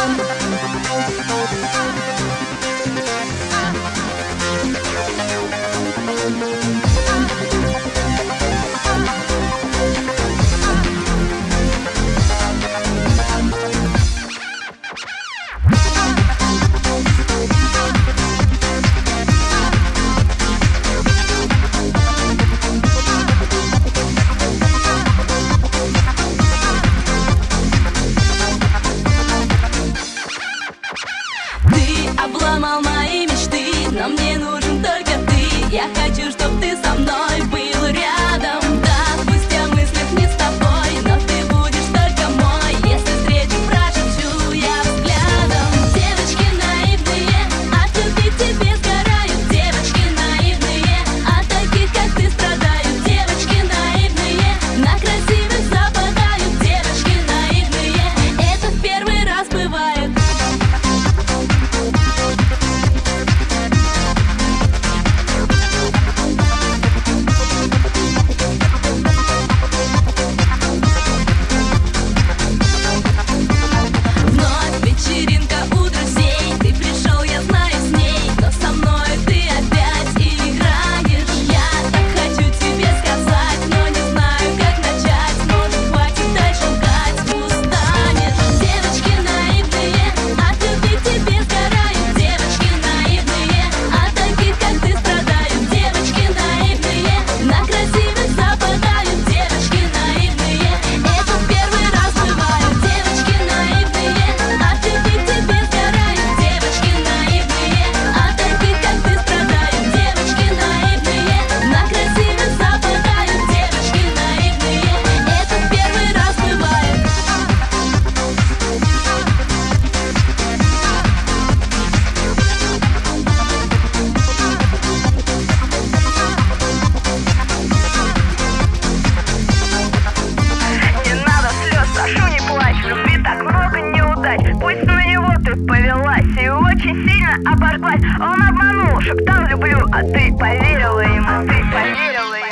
Обломал мои мечты, но мне нужен только ты. Я хочу, чтоб ты со мной был рядом. Да, пусть я в мыслях не с тобой, но ты будешь только мой. Если встречу, прошепчу я взглядом. Девочки наивные, от любви к тебе сгорают. Девочки наивные, от таких, как ты, страдают. Девочки наивные, на красивых западают. Девочки наивные, это в первый раз бывает. Пусть на него ты повелась и очень сильно оборвалась. Он обманул, шептал люблю, а ты поверила ему, ты поверила ему.